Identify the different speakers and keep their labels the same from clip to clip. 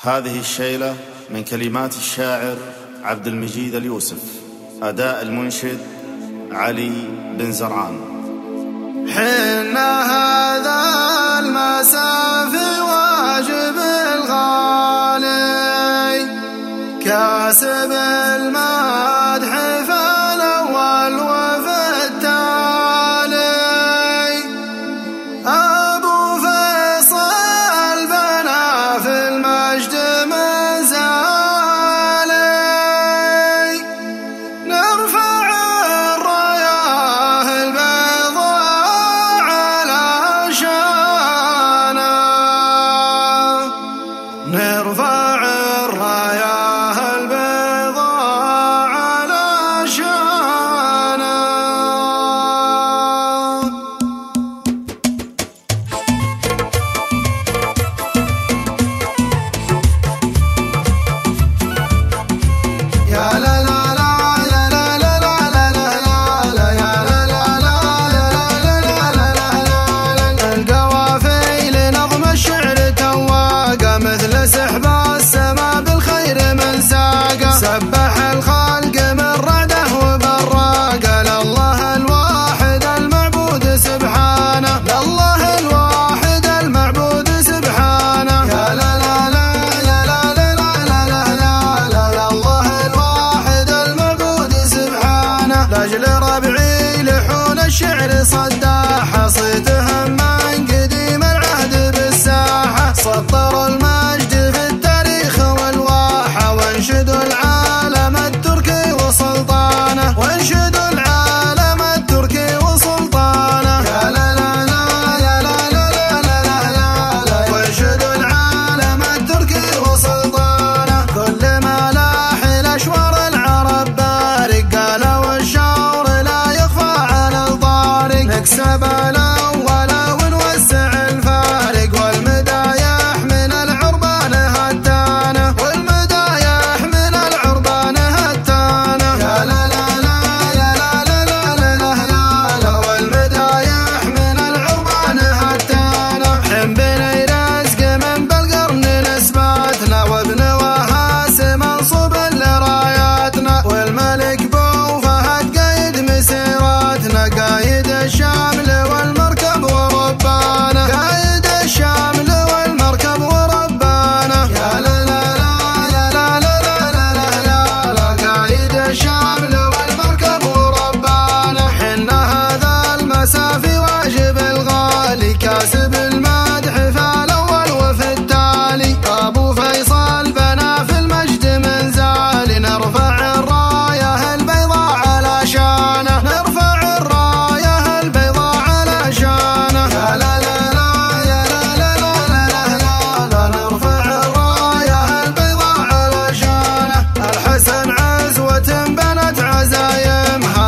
Speaker 1: هذه الشيلة من كلمات الشاعر عبد المجيد اليوسف، أداء المنشد علي بن زرعان.
Speaker 2: حين هذا المساء في واجب الغالي كاسب المدح في الأول وفي التالي، أبو فيصل بنا في المجد مزالي، نرفع الراية البيضاء على شانه، نرفع الراية البيضاء على شانه. يا لا لا لا يا لا لا لا لا لا يا لا لا لا لا لا لا. القوافي لنظم الشعر تواقة مثل سحب السماء بالخير من ساقة، سبح الخلق من رعده وبراقة لله الواحد المعبود سبحانه، لله الواحد المعبود سبحانه. يا لا لا لا يا لا لا لا لا لا لا لله الواحد المعبود سبحانه. لاجل ربعي لحون الشعر صداحة، صيتهم من قديم العهد بالساحة، سطر المجد في التاريخ والواحة، وانشدوا العالم التركي وسلطانه، وانشدوا العالم التركي وسلطانه. يا لا لا لا يا لا لا لا لا لا وانشدوا العالم التركي وسلطانه. كل ملاحي الأشوار العرب بارق، قالوا الشعر لا يخفى على الطارق، نكسب الأول ونوسع الفارق، والمدايح من العربان هتانه، والمدايح من العربان هتانه. يا لا لا لا يا لا لا لا لا لا والمدايح من العربان هتانه. حين بني رزق من بالقرن نسباتنا، وابن وهاس منصوب لراياتنا، والملك بو فهد قايد مسيراتنا، قايد الشامل والمركب وربانه، قايد الشامل والمركب وربانه. يا لا لا لا يا لا لا لا لا لا قايد الشامل والمركب وربانه. حين هذا المساء في واجب الغالي كاسب المدح في الأول وفي التالي، أبو فيصل بنا في المجد منزالي، نرفع الراية البيضاء على شانه، نرفع الراية البيضاء على شانه. يا لا لا لا يا لا لا لا لا لا نرفع الراية البيضاء على شانه. الحسن عزوة بنت عزايمها،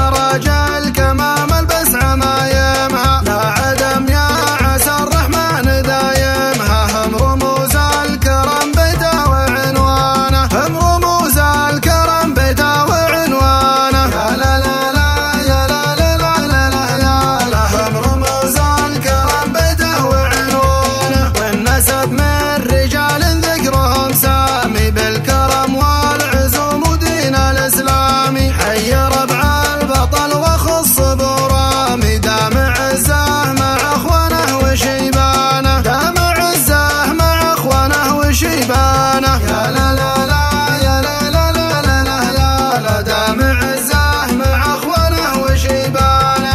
Speaker 2: المرجل كمام البس عمايمها، لا عدم يا عسى الرحمن دايمها، هم رموز الكرم بيته وعنوانه، هم رموز الكرم بيته وعنوانه. يا لا لا لا يا لا لا لا لا لا هم رموز الكرم بيته وعنوانه. والنسب من رجال ذكرهم سامي، بالكرم والعزوم ودين الإسلامي، حي ربع البطل وخص برامي، دام عزه مع اخوانه وشيبانه، دام عزه مع اخوانه وشيبانه. يا لا لا لا يا لا لا لا لا لا دام عزه مع اخوانه وشيبانه.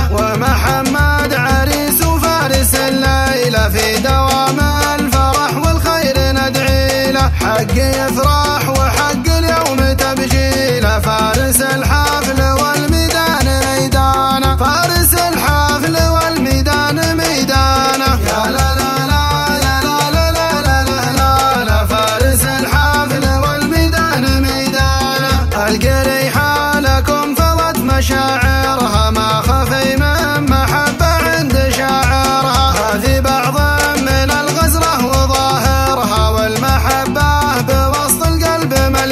Speaker 2: ومحمد عريس وفارس الليله، في دوام الفرح والخير ندعي له، حق يفرح وحق اليوم تبجيله، فارس الحفل والميدان ميدانه، فارس الحفل والميدان ميدانه. يا لا لا لا يا لا لا لا لا لا فارس الحفل والميدان ميدانه. القريحة لكم فضت مشاعرها، ما خفي من محبة عند شاعرها، هذه بعض من الغزرة وظاهرها، والمحبة بوسط القلب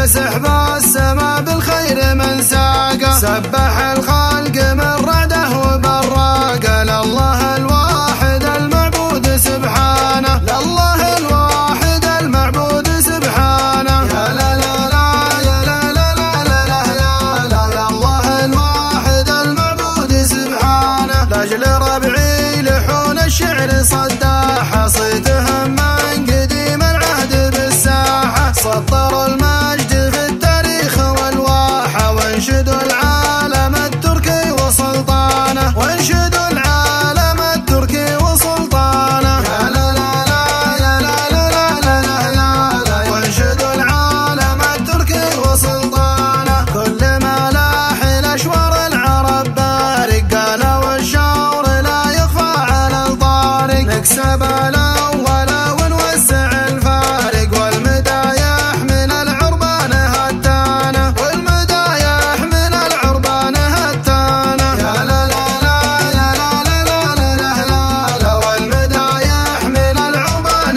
Speaker 2: سحب السما بالخير من ساقه، سبح الخلق من رعده وبراقه، لله الواحد المعبود سبحانه، لله الواحد المعبود سبحانه. يا لا لا لا يا لا لا لا لا لا لا لا الله الواحد المعبود سبحانه. لاجل ربعي لحون الشعر صداحه، صيتهم من قديم العهد بالساحه، سطروا المجد في التاريخ والواحه، وانشدوا العالم التركي وسلطانه، وانشدوا العالم التركي وسلطانه. يا لا لا لا يا لا لا لا لا لا لا وانشدوا العالم التركي وسلطانه. كل ملاح الاشوار العرب بارق، قالوا والشعر لا يخفى على الطارق، نكسب الاول ونوسع الفارق، والمدايح من العربان هتانه، والمدايح من العربان هتانه. يا لا لا لا يا لا لا لا لا لا لا والمدايح من العربان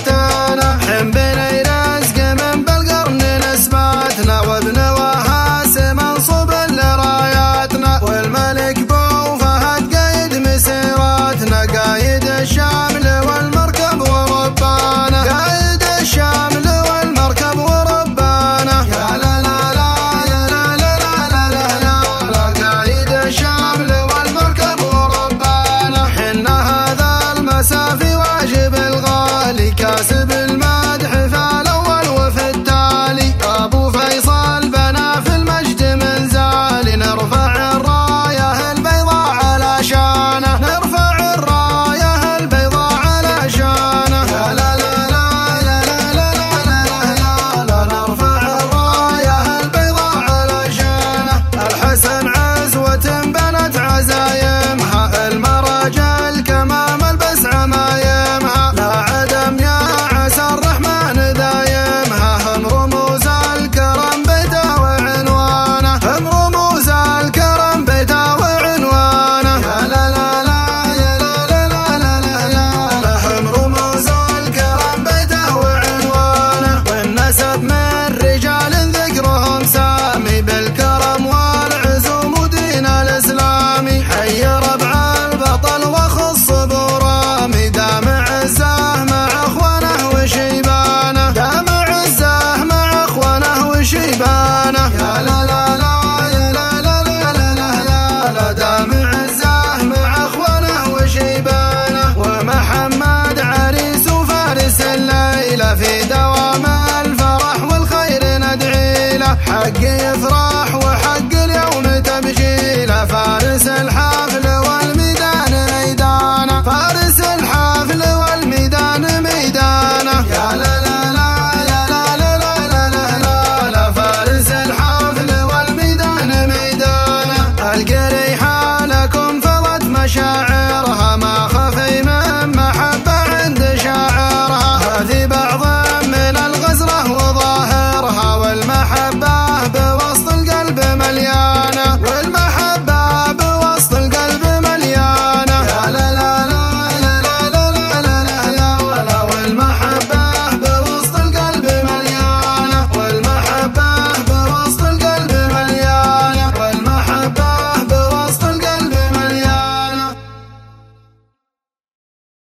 Speaker 2: هتانه. حين بني رزق من بالقرن نسباتنا، وابن وهاس منصوب لراياتنا، والملك بو فهد قايد مسيراتنا، قايد الشامل والمركب وربانه، قايد الشامل والمركب وربانه. يا لا لا لا يا لا لا لا لا لا لا قايد الشامل والمركب وربانه. حنا هذا المسافي واجب الغالي، كاسب المدح في الاول وفي التالي، ابو فيصل بنا في المجد من زالي، نرفع الرايه البيضاء على شانه، نرفع الرايه البيضاء على شانه. يا لا لا لا يا لا لا لا لا لا نرفع الرايه البيضاء على شانه. الحسن عزوة بنت عزايمها، المرجل كمام البس عمايمها، لا عدم يا عسى الرحمن دايمها، هم رموز الكرم بيته وعنوانه، هم رموز الكرم بيته وعنوانه. يا لا لا لا يا لا لا لا لا لا هم رموز الكرم بيته وعنوانه. والنسب من رجال ذكرهم سامي، بالكرم والعزوم ودين الاسلامي، حي ربع البطل وخص برامي، دام عزه مع اخوانه وشيبانه، دام عزه مع اخوانه وشيبانه. يا لا لا لا يا لا لا لا لا لا لا دام عزه مع اخوانه وشيبانه. ومحمد عريس وفارس الليله، في دوام الفرح والخير ندعي له، حق يفرح